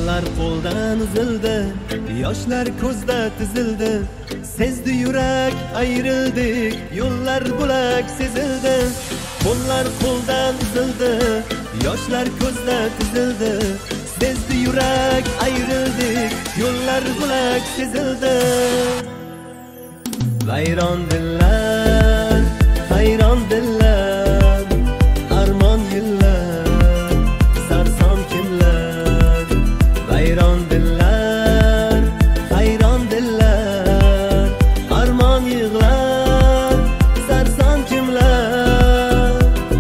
Pullar qo'ldan uzildi, yoshlar ko'zda tizildi. Sezdi yurak, ayrildik, yo'llar bo'lak sezildi. Pullar qo'ldan uzildi, yoshlar ko'zda tizildi. Sezdi yurak, ayrildik, yo'llar bo'lak sezildi. Vayron dillar, hayron dillar, armon yillar, sarson kimlar. Vayron dillar, hayron dillar, armon yig'lar, sarson kimlar.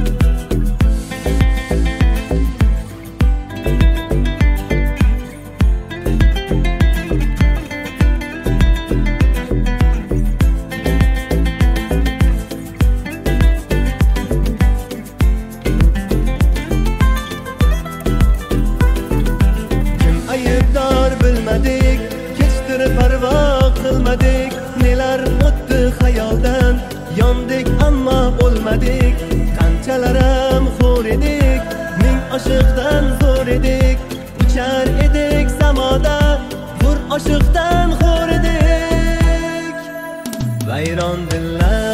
Aybdor bilmadik, kechtirib parvo qilmadik. Nelar o'tdi xayoldan, yondik ammo o'lmadik. Qanchalarim xo'r edik, ming oshiqdan zo'r edik. Uchar edik samoda, bir oshiqdan xo'r edik. Vayron dillar